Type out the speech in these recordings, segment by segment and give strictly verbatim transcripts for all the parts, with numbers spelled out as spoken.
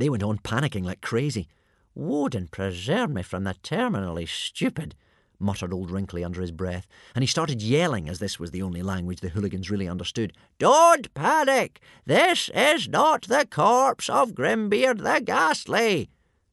They went on panicking like crazy. "Woden preserve me from the terminally stupid," muttered old Wrinkly under his breath, and he started yelling, as this was the only language the hooligans really understood. "Don't panic! This is not the corpse of Grimbeard the Ghastly!"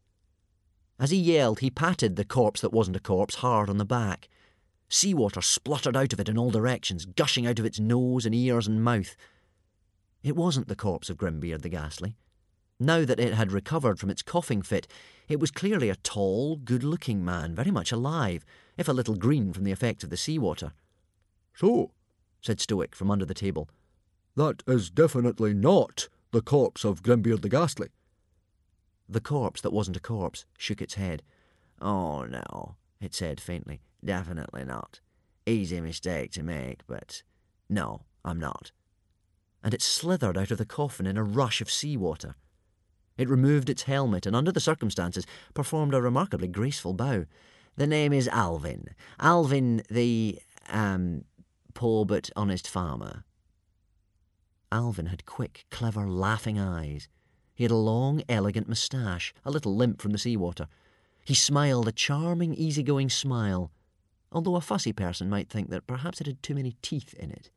As he yelled, he patted the corpse that wasn't a corpse hard on the back. Seawater spluttered out of it in all directions, gushing out of its nose and ears and mouth. It wasn't the corpse of Grimbeard the Ghastly. Now that it had recovered from its coughing fit, it was clearly a tall, good-looking man, very much alive, if a little green from the effects of the seawater. "So," said Stoic from under the table, "that is definitely not the corpse of Grimbeard the Ghastly." The corpse that wasn't a corpse shook its head. "Oh, no," it said faintly. "Definitely not. Easy mistake to make, but no, I'm not." And it slithered out of the coffin in a rush of seawater. It removed its helmet and, under the circumstances, performed a remarkably graceful bow. "The name is Alvin. Alvin the, um, poor but honest farmer." Alvin had quick, clever, laughing eyes. He had a long, elegant moustache, a little limp from the seawater. He smiled a charming, easygoing smile, although a fussy person might think that perhaps it had too many teeth in it.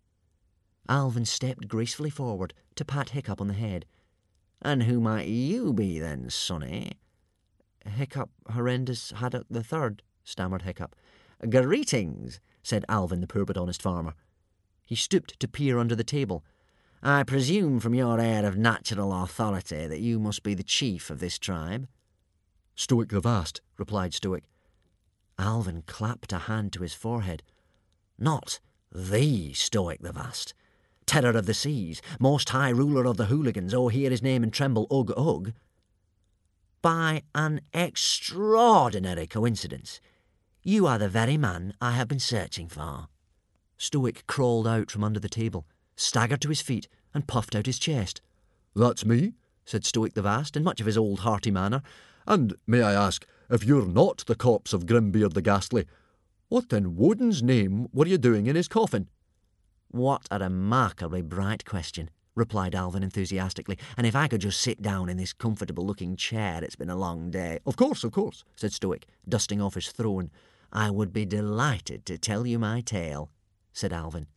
Alvin stepped gracefully forward to pat Hiccup on the head. "And who might you be then, sonny?" "Hiccup Horrendous Haddock the Third," stammered Hiccup. "Greetings," said Alvin the poor but honest farmer. He stooped to peer under the table. "I presume from your air of natural authority that you must be the chief of this tribe?" "Stoic the Vast," replied Stoic. Alvin clapped a hand to his forehead. "Not the Stoic the Vast, terror of the seas, most high ruler of the hooligans, oh, hear his name and tremble, ugh, ugh. By an extraordinary coincidence, you are the very man I have been searching for." Stoic crawled out from under the table, staggered to his feet, and puffed out his chest. "That's me," said Stoic the Vast, in much of his old hearty manner. "And may I ask, if you're not the corpse of Grimbeard the Ghastly, what in Woden's name were you doing in his coffin?" "What a remarkably bright question," replied Alvin enthusiastically. "And if I could just sit down in this comfortable-looking chair, it's been a long day." "Of course, of course," said Stoic, dusting off his throne. "I would be delighted to tell you my tale," said Alvin.